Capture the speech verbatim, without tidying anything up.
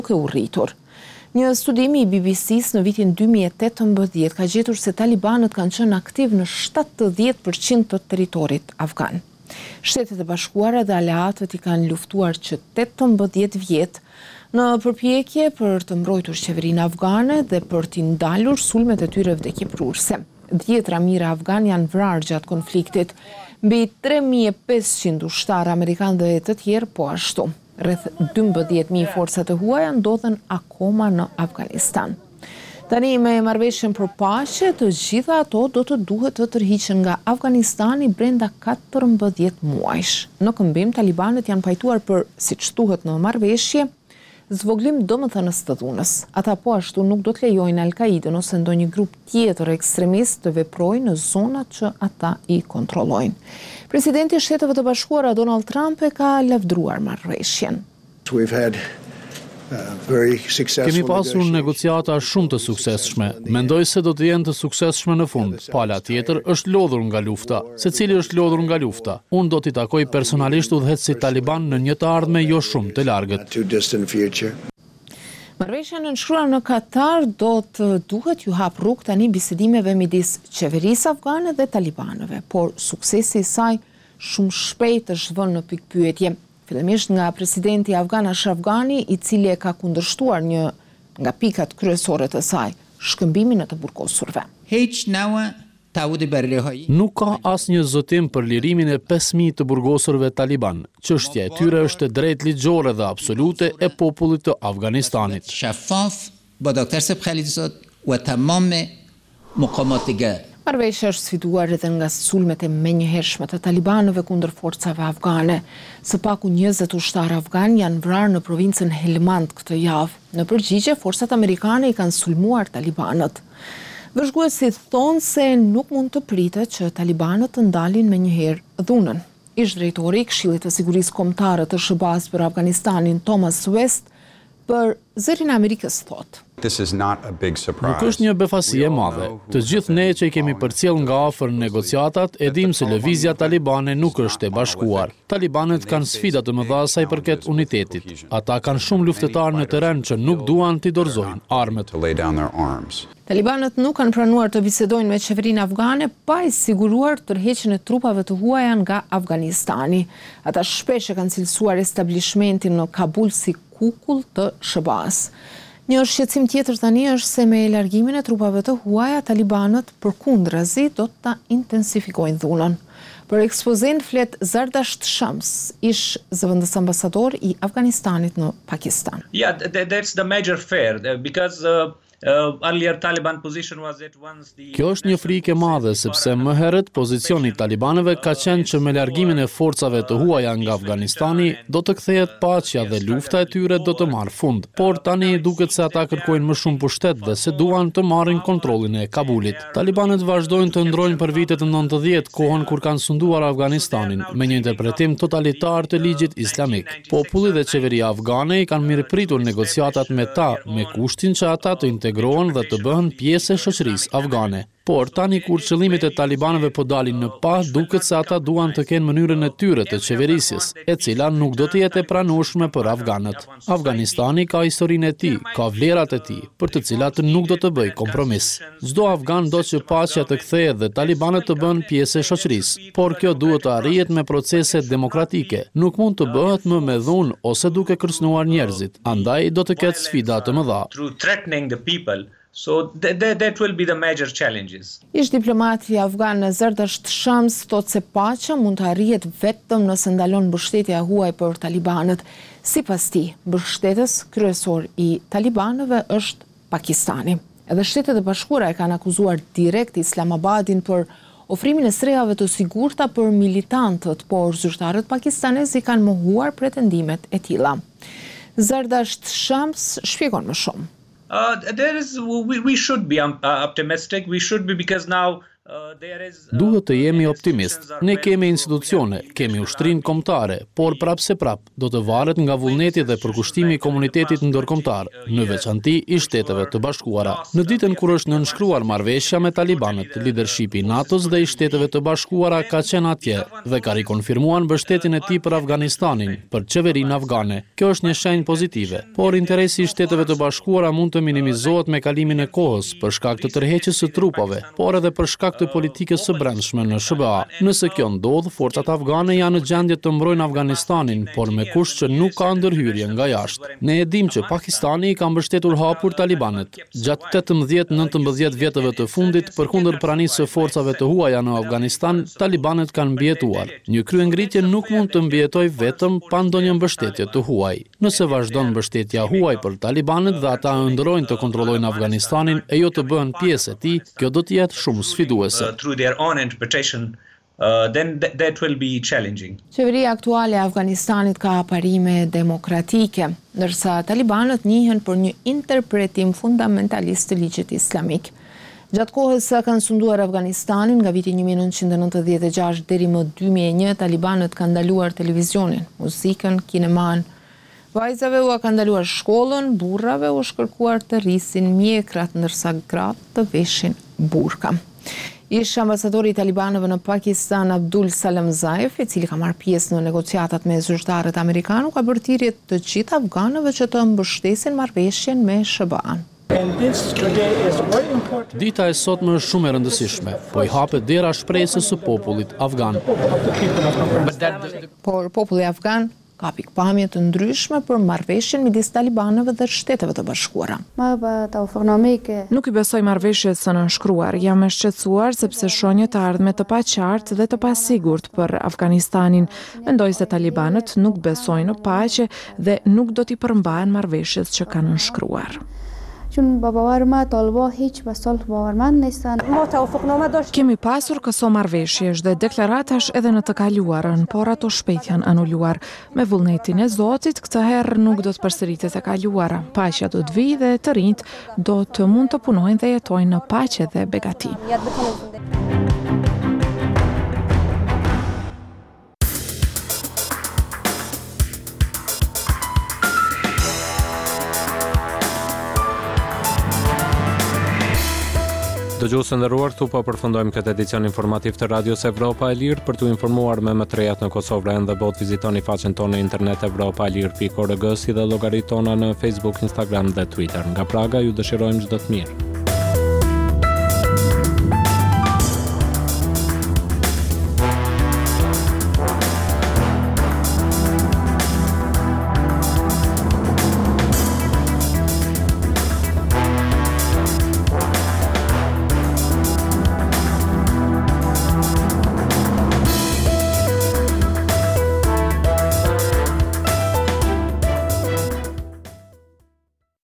nuk e u rritur. Një studim i B B C-s në vitin dy mijë e tetëmbëdhjetë ka gjetur se talibanët kanë qenë aktiv në shtatëdhjetë përqind të territorit afgan. Shtetet e Bashkuara dhe aleatët i kanë luftuar që tetëmbëdhjetë vjet në përpjekje për të mbrojtur qeverinë afgane dhe për t'i ndalur sulmet e tyre vdekjeprurse. Dhjetra mijë afgan janë vrarë gjatë konfliktit, mbi tre mijë e pesëqind ushtarë amerikanë dhe të tjerë po ashtu. Rreth dymbëdhjetë mijë forca të huaja ndodhen akoma në Afganistan. Tani me marrëveshjen për paqe, të gjitha ato do të duhet të tërhiqen nga Afganistani brenda katërmbëdhjetë muajsh. Në këmbim, talibanët janë pajtuar për, siç thuhet në marrëveshje, zvoglim domethënës të dhunës. Ata po ashtu nuk do të lejojnë Al-Qaidën ose ndonjë grup tjetër ekstremist të veprojnë në zonat që ata i kontrollojnë. Presidenti i Shteteve të Bashkuara Donald Trump e ka lavdruar marrëveshjen. Kemi pasur negociata shumë të suksesshme. Mendoj se do të jenë të suksesshme në fund. Pala tjetër është lodhur nga lufta. Secili është lodhur nga lufta. Unë do t'i takoj personalisht udhëheqësit taliban në një të ardhme jo shumë të largët. Marrëveshja nënshkruar në Katar do të duhet ju hap rrugë tani bisedimeve midis qeverisë afgane dhe talibanëve, por suksesi i saj shumë shpejt është vënë në pikpyetje. Fillimisht nga presidenti afgan Ashraf Ghani, i cili e ka kundërshtuar një nga pikat kryesore të saj, shkëmbimin e të burgosurve. Nuk ka asnjë zotim për lirimin e pesë mijë të burgosurve taliban. Çështja e tyre është e drejtë ligjore dhe absolute e popullit të Afganistanit. Marrëveshja është sfiduar edhe nga sulmet e menjëhershme të talibanëve kundër forcave afgane. Së paku njëzet ushtarë afgan janë vrarë në provincën Helmand këtë javë. Në përgjigje, forcat amerikane i kanë sulmuar talibanët. Vëzhguesit thonë se nuk mund të pritet që talibanët të ndalin menjëherë dhunën. Ish drejtori i Këshillit të Sigurisë Kombëtare të S B A-s për Afganistanin, Thomas West, për Zërin e Amerikës thotë: Nuk është një befasi e madhe. Të gjithë ne që i kemi përcjell nga afër negociatat, e dim se lëvizja talibane nuk është e bashkuar. Talibanët kanë sfida të mëdha sa i përket unitetit. Ata kanë shumë luftëtarë në terren që nuk duan t'i dorëzojnë armët. Talibanët nuk kanë pranuar të bisedojnë me qeverinë afgane pa i siguruar tërheqjen e trupave të huaja nga Afganistani. Ata shpesh e kanë cilësuar establishmentin në Kabul si kukull të S B A-s. Një shqetësim tjetër tani është se me largimin e trupave të huaja, talibanët përkundrazi do ta intensifikojnë dhunën. Për ekspozen flet Zardasht Shams, ish zëvendës ambasador i Afganistanit në Pakistan. Yeah, that's the major fear because uh... Uh, earlier Taliban position was that once the Kjo është një frikë e madhe sepse më herët pozicioni i talibanëve ka qenë që me largimin e forcave të huaja nga Afganistani do të kthehet paqja dhe lufta e tyre do të marrë fund. Por tani duket se ata kërkojnë më shumë pushtet dhe se duan të marrin kontrollin e Kabulit. Talibanët vazhdojnë të ndrojnë për vitet nëntëdhjetë, kohën kur kanë sunduar Afganistanin me një interpretim totalitar të ligjit islamik. Populli dhe qeveria afgane i kanë mirëpritur negociatat me ta me kushtin që ata të integrohen dhe të bëhen pjesë e shoqërisë afgane. Por tani kur qëllimet e talibanëve po dalin në pa, duket se ata duan të kenë mënyrën e tyre të qeverisjes, e cila nuk do të jetë e pranueshme për afganët. Afganistani ka historinë e tij, ka vlerat e tij, për të cilat nuk do të bëj kompromis. Çdo afgan do që paqja të kthehet dhe talibanët të bëhen pjesë e shoqërisë, por kjo duhet të arrihet me procese demokratike. Nuk mund të bëhet më me dhunë ose duke kërcënuar njerëzit. Andaj do të ketë sfida të mëdha. So that, that, that will be the major challenges. Ish diplomati afgan Zardasht Shams thotë se paqja mund të arrihet vetëm nëse ndalon mbështetja e huaj për talibanët. Sipas tij, mbështetës kryesor i talibanëve është Pakistani. Edhe Shtetet e Bashkuara e kanë akuzuar direkt Islamabadin për ofrimin e strehave të sigurta për militantët, por zyrtarët pakistanez i kanë mohuar pretendimet e tilla. Zardasht Shams shpjegon më shumë. Uh, there is we, we should be um, uh, optimistic. We should be because now Duhet të jemi optimist. Ne kemi institucione, kemi ushtrinë kombëtare, por prapse prap do të varet nga vullneti dhe përkushtimi i komunitetit ndërkombëtar, në veçanti i Shteteve të Bashkuara. Në ditën kur është nënshkruar marrëveshja me talibanët, lidershipi i NATO-s dhe i Shteteve të Bashkuara ka qenë atje dhe ka rikonfirmuar mbështetjen e tij për Afganistanin, për qeverinë afgane. Kjo është një shenjë pozitive, por interesi i Shteteve të Bashkuara mund të minimizohet me kalimin e kohës për shkak të tërheqjes së trupave, por edhe për shkak të politikës së brendshme në S B A. Nëse kjo ndodh, forcat afgane janë në gjendje të mbrojnë Afganistanin, por me kusht që nuk ka ndërhyrje nga jashtë. Ne e dimë që Pakistani i ka mbështetur hapur talibanët. Gjatë tetëmbëdhjetë nëntëmbëdhjetë vjetëve të fundit, përkundër pranisë së forcave të huaja në Afganistan, talibanët kanë mbijetuar. Një kryengritje nuk mund të mbijetojë vetëm pa ndonjë mbështetje të huaj. Nëse vazhdon mbështetja huaj për talibanët dhe ata ëndrrojnë të kontrollojnë Afganistanin e jo të bëhen pjesë e tij, kjo do të jetë shumë sfiduese. Uh, through their own interpretation, uh, then th that will be challenging. Qeveria aktuale e Afganistanit ka parime demokratike, ndërsa talibanët njihen për një interpretim fundamentalist të ligjit islamik. Gjatë kohës sa kanë sunduar Afganistanin nga viti një mijë nëntëqind e nëntëdhjetë e gjashtë deri më dy mijë e një, talibanët kanë ndaluar televizionin, muzikën, kineman. Vajzave u ka ndaluar shkollën, burrave u shkërkuar të rrisin mjekrat, ndërsa gratë të veshin burka. Ish ambasadori i talibanëve në Pakistan, Abdul Salam Zaev, i cili ka marrë pjesë në negociatat me zyrtarët amerikanë, ka bërë thirrje të gjithë afganëve që të mbështesin marrëveshjen me S B A-n. Dita e sotme është shumë e rëndësishme, po i hapet dera shpresës së popullit afgan. Por populli afgan ka pikpamje të ndryshme për marrëveshjen midis talibanëve dhe Shteteve të Bashkuara. Nuk i besoj marrëveshjes së nënshkruar, jam e shqetësuar sepse shoh një të ardhme të paqartë dhe të pasigurt për Afganistanin. Mendoj se talibanët nuk besojnë në paqe dhe nuk do t'i përmbahen marrëveshjes që kanë nënshkruar. Kemi pasur këso marrëveshjesh dhe deklaratash edhe në të kaluarën, por ato shpejt janë anuluar. Me vullnetin e Zotit, këtë herë nuk do të përsëritet e kaluara. Paqja do të vijë dhe të rinjt do të mund të punojnë dhe jetojnë në paqe dhe begati. Dëgjues të nderuar, këtu po përfundojmë këtë edicion informativ të Radios Evropa e Lirë. Për t'u informuar me më të rejat në Kosovë dhe botë, vizitoni faqen tonë në internet europa e lirë pikë org, si dhe llogaritë tona në Facebook, Instagram dhe Twitter. Nga Praga ju dëshirojmë çdo të mirë.